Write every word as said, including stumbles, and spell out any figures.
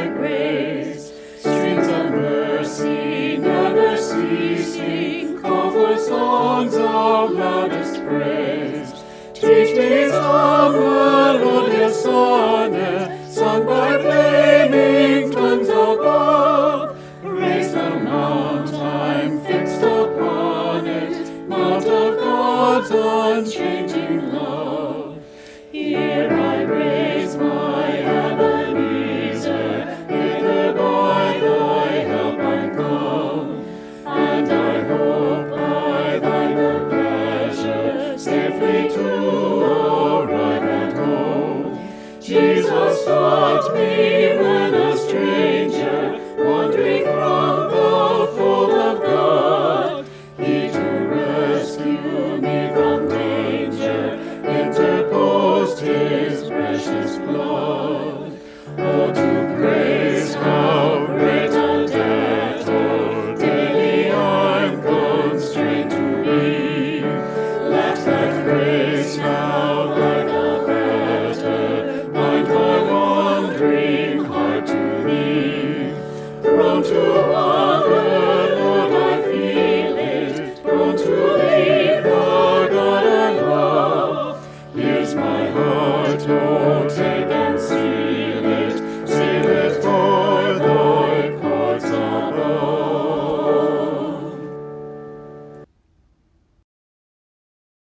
thy grace. Streams of mercy never ceasing, call for songs of loudest praise. Teach me some melodious sonnet, sung by flaming tongues above. Raise the mount I'm fixed upon it, mount of God's unchanging love. Here I raise my Ebenezer, hither by thy help I come, and I hope by thy good pleasure safely to arrive at home. Jesus taught me when a stranger, wandering from the fold of God, he to rescue me from danger interposed his precious blood. Oh, to grace how great a debt, oh, daily I'm constrained to be. Let that grace now like a fetter bind my wandering heart to thee. Prone to wander, Lord, I feel it, prone to leave the God I love. Here's my heart, oh,